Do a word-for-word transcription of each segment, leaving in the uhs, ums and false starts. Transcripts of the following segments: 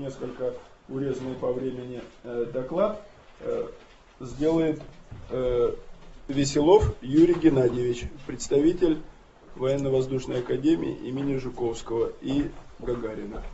несколько урезанный по времени э, доклад э, сделает э, Веселов Юрий Геннадьевич, представитель Военно-воздушной академии имени Жуковского и Гагарина.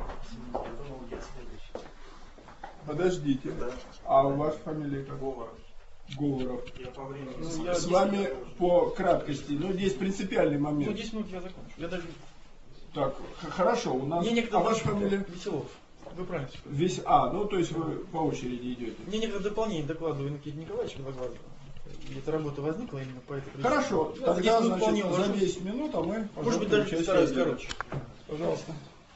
Подождите, а ваша фамилия как? Говоров. Говоров. Я по времени. Ну, я с вами по краткости, но здесь принципиальный момент. Ну, десять минут я закончу. Я даже... Так, хорошо, у нас... Мне а ваша фамилия? Веселов. Вы правильно. Весь... А, ну то есть вы по очереди идете. Мне некогда дополнение докладываю Никита Николаевич Белоглазов. И эта работа возникла именно по этой причине. Хорошо, да, тогда значит, за десять минут, а мы... Может быть, даже постараюсь короче. Пожалуйста.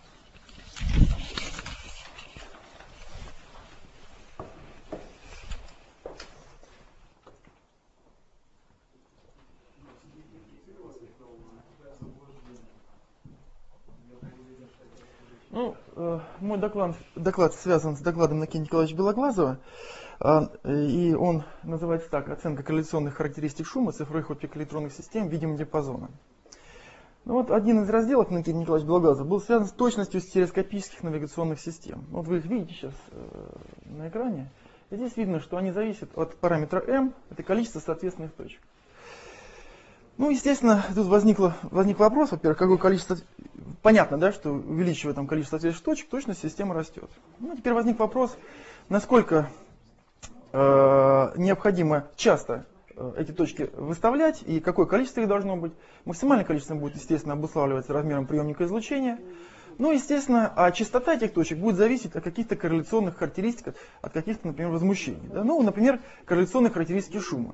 Ну, э, мой доклад, доклад связан с докладом Никиты Николаевича Белоглазова, э, и он называется так: «Оценка корреляционных характеристик шума цифровых опико-электронных систем видимого диапазона». Ну, вот один из разделов Никиты Николаевича Белоглазова был связан с точностью стереоскопических навигационных систем. Вот вы их видите сейчас э, на экране. И здесь видно, что они зависят от параметра m, это количество соответственных точек. Ну, естественно, тут возникло, возник вопрос, во-первых, какое количество... Понятно, да, что увеличивая там количество соответствующих точек, точность системы растет. Ну, теперь возник вопрос, насколько э, необходимо часто э, эти точки выставлять и какое количество их должно быть. Максимальное количество будет, естественно, обуславливаться размером приемника излучения. Ну, естественно, а частота этих точек будет зависеть от каких-то корреляционных характеристик, от каких-то, например, возмущений. Да? Ну, например, корреляционные характеристики шума.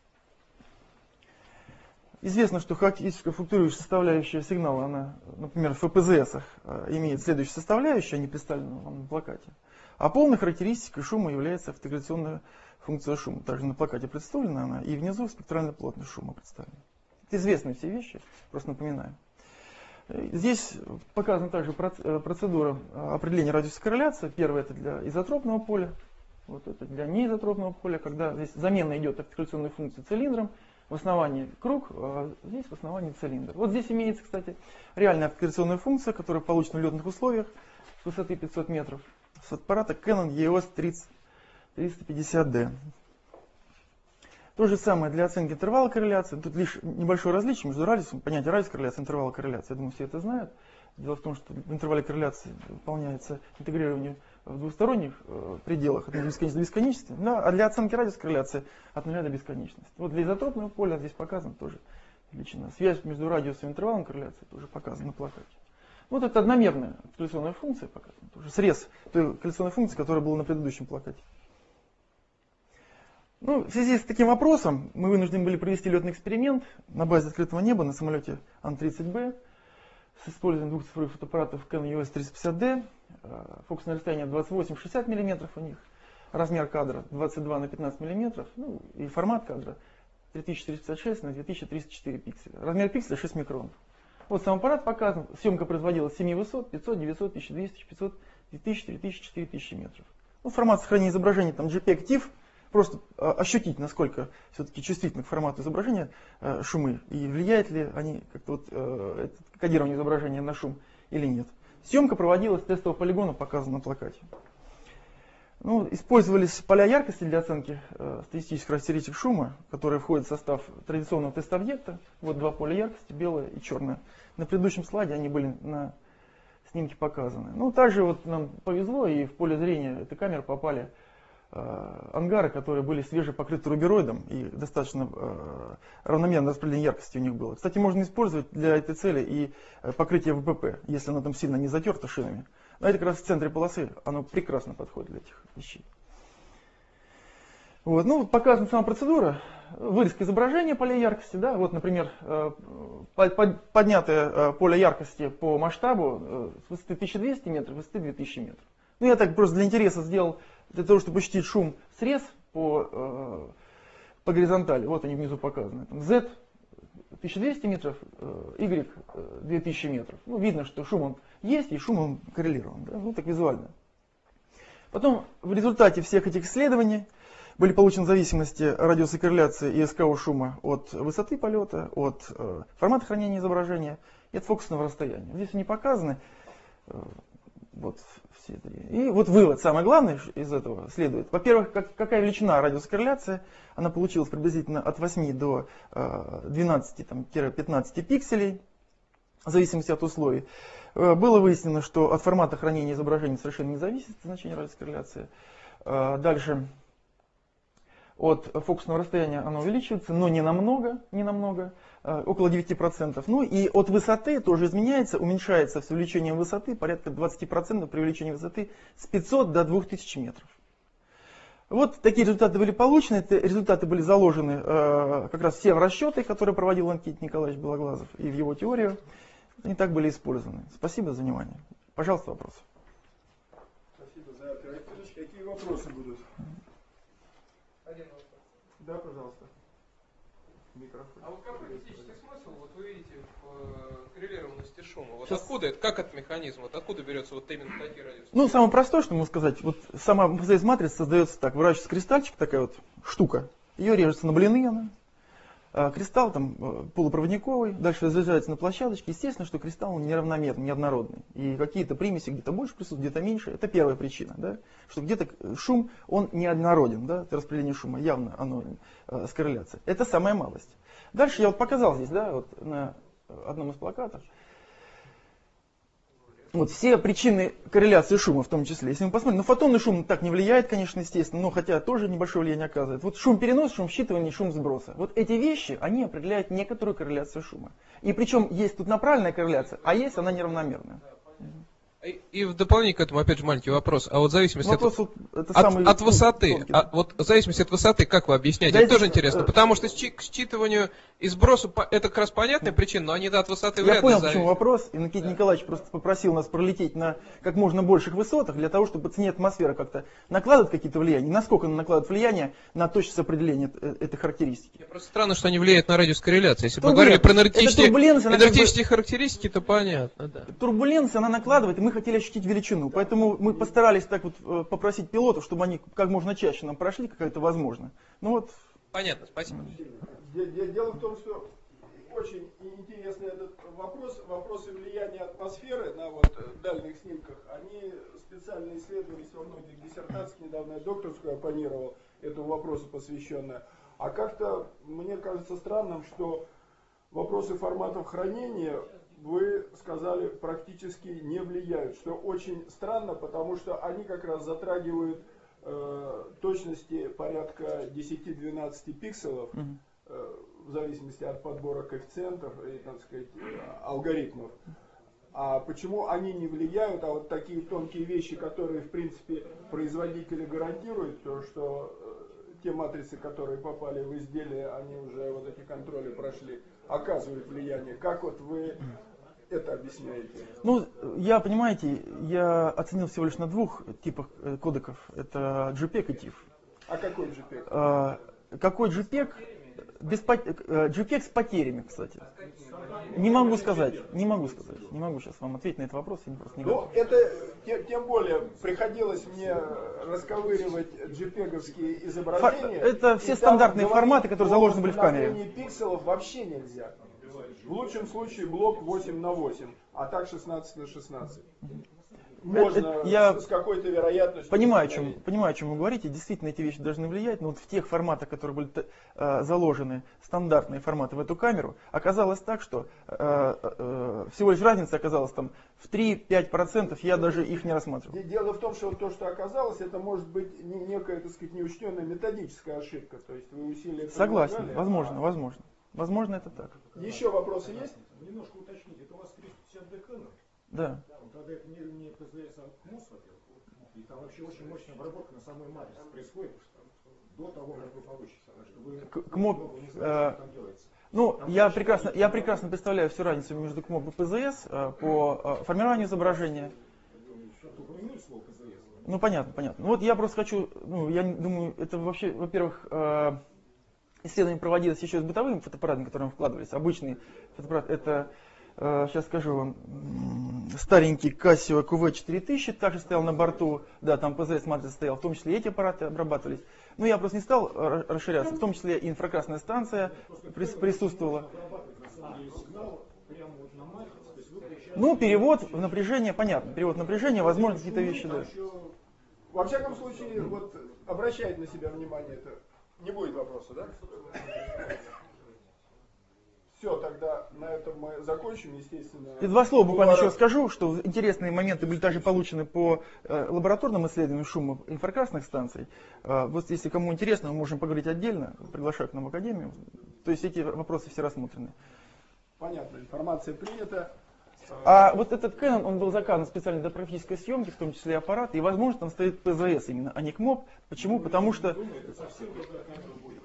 Известно, что характеристическая флуктуирующая составляющая сигнала, она, например, в эф пэ зэ эсах имеет следующие составляющие, они представлены вам на плакате. А полной характеристикой шума является автоинтеграционная функция шума. Также на плакате представлена она, и внизу спектральная плотность шума представлена. Это известные все вещи, просто напоминаю. Здесь показана также процедура определения радиуса корреляции. Первое — это для изотропного поля, вот это для неизотропного поля, когда здесь замена идет автоинтеграционной функции цилиндром. В основании круг, а здесь в основании цилиндр. Вот здесь имеется, кстати, реальная автокорреляционная функция, которая получена в летных условиях с высоты пятьсот метров с аппарата Canon и о эс триста пятьдесят дэ. То же самое для оценки интервала корреляции. Тут лишь небольшое различие между радиусом, понятие радиус корреляции и интервала корреляции. Я думаю, все это знают. Дело в том, что в интервале корреляции выполняется интегрирование в двусторонних э, пределах от бесконечности до бесконечности, да, а для оценки радиуса корреляции от нуля до бесконечности. Вот для изотропного поля здесь показана тоже величина. Связь между радиусом и интервалом корреляции тоже показана на плакате. Вот это одномерная корреляционная функция показана, тоже срез той корреляционной функции, которая была на предыдущем плакате. Ну, в связи с таким вопросом мы вынуждены были провести летный эксперимент на базе открытого неба на самолете Ан тридцать бэ. С использованием двух цифровых фотоаппаратов Canon и о эс триста пятьдесят дэ, фокусное расстояние двадцать восемь — шестьдесят миллиметров у них, размер кадра двадцать два на пятнадцать миллиметров, ну и формат кадра три тысячи четыреста пятьдесят шесть на две тысячи триста четыре пикселя. Размер пикселя шесть микрон. Вот сам аппарат показан, съемка производилась с семи высот: пятьсот, девятьсот, тысяча двести, пятьсот, две тысячи, три тысячи, четыре тысячи метров. Ну, формат сохранения изображения там джей пег тиф. Просто ощутить, насколько все-таки чувствительны к формату изображения э, шумы и влияет ли они как-то вот, э, это кодирование изображения на шум или нет. Съемка проводилась с тестового полигона, показана на плакате. Ну, использовались поля яркости для оценки э, статистических характеристик шума, которые входят в состав традиционного тест-объекта. Вот два поля яркости, белое и черное. На предыдущем слайде они были на снимке показаны. Ну, также вот нам повезло, и в поле зрения этой камеры попали ангары, которые были свеже покрыты рубероидом, и достаточно э, равномерное распределение яркости у них было. Кстати, можно использовать для этой цели и покрытие вэ пэ пэ, если оно там сильно не затерто шинами. Но это как раз в центре полосы, оно прекрасно подходит для этих вещей. Вот, ну, показана сама процедура. Вырезка изображения полей яркости. Да? Вот, например, э, под, под, поднятое э, поле яркости по масштабу э, с высоты тысяча двести метров, высоты две тысячи метров. Ну, я так просто для интереса сделал, для того, чтобы ощутить шум, срез по, э, по горизонтали. Вот они внизу показаны. Там Z тысяча двести метров, э, Y две тысячи метров. Ну, видно, что шум он есть, и шум он коррелирован. Да? Ну, так визуально. Потом, в результате всех этих исследований, были получены зависимости радиуса корреляции и эс ка о шума от высоты полета, от э, формата хранения изображения и от фокусного расстояния. Здесь они показаны. Вот все три. И вот вывод, самое главное из этого следует. Во-первых, как, какая величина радиуса корреляции? Она получилась приблизительно от восьми до двенадцати-пятнадцати пикселей, в зависимости от условий. Было выяснено, что от формата хранения изображения совершенно не зависит значение радиуса корреляции. Дальше. От фокусного расстояния оно увеличивается, но не намного, не намного, около девяти процентов. Ну и от высоты тоже изменяется, уменьшается с увеличением высоты порядка двадцати процентов при увеличении высоты с пятисот до двух тысяч метров. Вот такие результаты были получены. Эти результаты были заложены э, как раз все в расчеты, которые проводил Никита Николаевич Белоглазов, и в его теорию. Они так были использованы. Спасибо за внимание. Пожалуйста, вопросы. Спасибо за ответ. Какие вопросы будут? Один вопрос. Да, пожалуйста. Микрофон. А вот какой физический смысл, вот вы видите в э, коррелированности шума? Вот Сейчас. Откуда это, как это механизм? Вот откуда берется вот именно такие радиусы? Ну, самое простое, что могу сказать, вот сама матрица создается так, выращивается кристальчик, такая вот штука, ее режется на блины она. А кристалл там полупроводниковый, дальше разряжается на площадочке. Естественно, что кристалл неравномерный, неоднородный. И какие-то примеси где-то больше присутствуют, где-то меньше. Это первая причина, да? Что где-то шум, он неоднороден, да? Распределение шума явно оно э, с корреляцией. Это самая малость. Дальше я вот показал здесь, да, вот на одном из плакатов. Вот все причины корреляции шума в том числе. Если мы посмотрим, ну фотонный шум так не влияет, конечно, естественно, но хотя тоже небольшое влияние оказывает. Вот шум переноса, шум считывания, шум сброса. Вот эти вещи, они определяют некоторую корреляцию шума. И причем есть тут направленная корреляция, а есть она неравномерная. И, и в дополнение к этому, опять же, маленький вопрос. А вот в зависимости вопрос, от, это от, самый, от высоты, тонкий, а, вот в зависимости от высоты, как вы объясняете? Да, это тоже это, интересно, э, потому что счи- к считыванию и сбросу это как раз понятная причина, но они да, от высоты Я вряд ли понял, зависят. почему вопрос. И Никита Николаевич просто попросил нас пролететь на как можно больших высотах, для того, чтобы по цене атмосферы как-то накладывать какие-то влияния. Насколько она накладывает влияние на точность определения этой характеристики. Просто странно, что они влияют на радиус корреляции. Если бы мы Турбуленция. говорили про энергетические, энергетические как бы, характеристики, то понятно. Да. Турбуленция, она накладывает, и мы хотели ощутить величину. Поэтому мы постарались так вот попросить пилотов, чтобы они как можно чаще нам прошли, как это возможно. Ну вот. Понятно, спасибо. Дело в том, что очень интересный этот вопрос, вопросы влияния атмосферы на вот дальних снимках, они специально исследовались во многих диссертациях, недавно я докторскую оппонировал этому вопросу посвященное. А как-то мне кажется странным, что вопросы форматов хранения, вы сказали, практически не влияют, что очень странно, потому что они как раз затрагивают э, точности порядка десяти-двенадцати пикселов, э, в зависимости от подбора коэффициентов и, так сказать, алгоритмов. А почему они не влияют, а вот такие тонкие вещи, которые, в принципе, производители гарантируют, то, что э, те матрицы, которые попали в изделие, они уже вот эти контроли прошли, оказывают влияние. Как вот вы это объясняете? Ну, я, понимаете, я оценил всего лишь на двух типах кодеков. Это JPEG и TIFF. А какой JPEG? А, какой JPEG? Без, JPEG с потерями, кстати. Не могу сказать, не могу сказать. Не могу сейчас вам ответить на этот вопрос, я просто не Ну, готов. это, тем, тем более, приходилось мне расковыривать джипеговские изображения. Это все стандартные форматы, которые заложены были в камере. Пикселов вообще нельзя. В лучшем случае блок восемь на восемь, а так шестнадцать на шестнадцать. Можно это, я с какой-то вероятностью... Понимаю, о чем, понимаю, о чем вы говорите. Действительно, эти вещи должны влиять. Но вот в тех форматах, которые были э, заложены, стандартные форматы в эту камеру, оказалось так, что э, э, всего лишь разница оказалась там в три-пять процентов. Я даже их не рассматривал. Дело в том, что то, что оказалось, это может быть некая, так сказать, неучтенная методическая ошибка. То есть вы усилия... Согласен, возможно, а... возможно. Возможно, это так. Еще вопросы есть? Немножко уточнить. Это у вас триста пятьдесят деканов? Да. Тогда это не, не ПЗС, а МОС, во-первых. И там вообще очень мощная обработка на самой матрице происходит до того, как вы получите. Что вы К, КМОК, не знаете, э, что там делается. ну, там я прекрасно, я прекрасно представляю всю разницу между КМОК и ПЗС э, по э, формированию изображения. Что-то упомянули слово ПЗС? Ну, понятно, понятно. Ну, вот я просто хочу, ну, я думаю, это вообще, во-первых, э, исследование проводилось еще с бытовыми фотоаппаратами, которые мы вкладывались. Обычный фотоаппарат, это, э, сейчас скажу вам, старенький Casio кью ви четыре тысячи, также стоял на борту, да, там ПЗС матрица стояла, в том числе и эти аппараты обрабатывались. Но я просто не стал расширяться, в том числе и инфракрасная станция присутствовала. Сигнал прямо вот на матрице, то есть вы Ну, перевод в напряжение, понятно. Перевод в напряжение, возможно, какие-то вещи, да. Во всяком случае, вот обращает на себя внимание это. Не будет вопроса, да? Все, тогда на этом мы закончим, естественно. И два слова буквально Бывает. еще скажу, что интересные моменты были также получены по э, лабораторным исследованиям шума инфракрасных станций. Э, вот если кому интересно, мы можем поговорить отдельно, приглашаю к нам в Академию. То есть эти вопросы все рассмотрены. Понятно, информация принята. А вот этот Canon, он был заказан специально для практической съемки, в том числе и аппарат, и возможно там стоит пэ зэ эс именно, а не КМОП. Почему? Потому что... Думаю, это совсем другая камера будет.